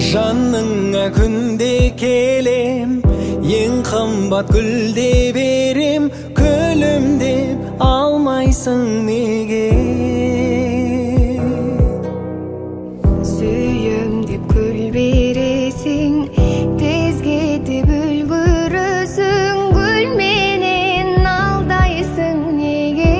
Жаныңа күнде келем, ең қымбат гүлде берем, күлімдеп алмайсың неге? Сүйем деп гүл бересің, тез кетіп үлгірісің, гүл менен алдайсың неге?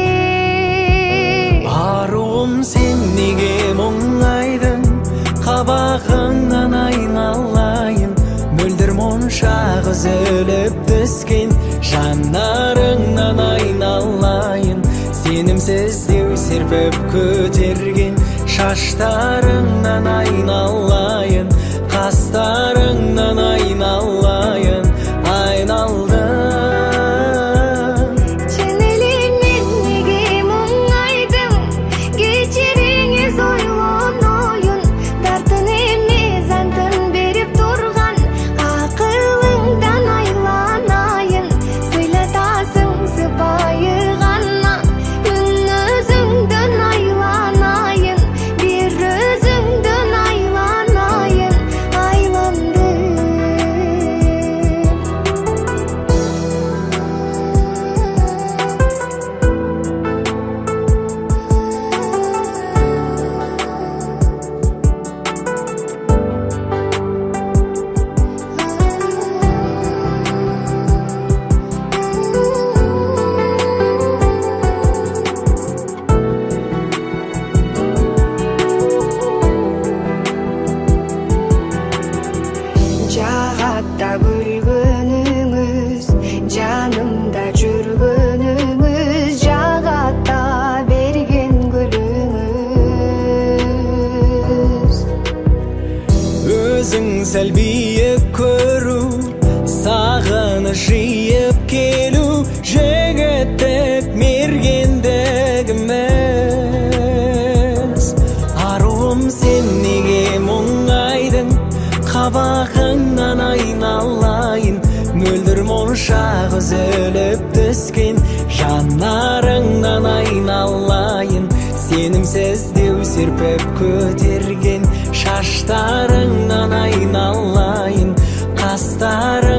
Аруым, сен неге мұңайдың, қабағыңнан айналайын, мөлдір моншақ үзіліп түскен жанарыңнан айналайын, сенімсіздеу серпіп көтерген шаштарыңнан айналайын, қастарыңнан айналайын, айналдым. Чынелен мен неге мұңайдым, кешіріңіз ойлон ойын, тартын емес антын беріп тұрған, ақылыңдан айланайын, сыйлатасың сыпайы ғана, өзіңден айланайын, бір өзіңден айланайын, айландым. Жағатта күлгөнүңүз, жанымда жүргөнүңүз, жағатта берген гүлүңүз. Өзің сәл биік көру, сағыныш жиып келу, жігіттік мергендігіміз. Аруым, сен неге мұңайдың, қабағыңнан айналайын, мөлдір моншақ үзіліп түскен жанарыңнан айналайын, сенімсіздеу серпіп көтерген шаштарыңнан айналайын, қастарыңнан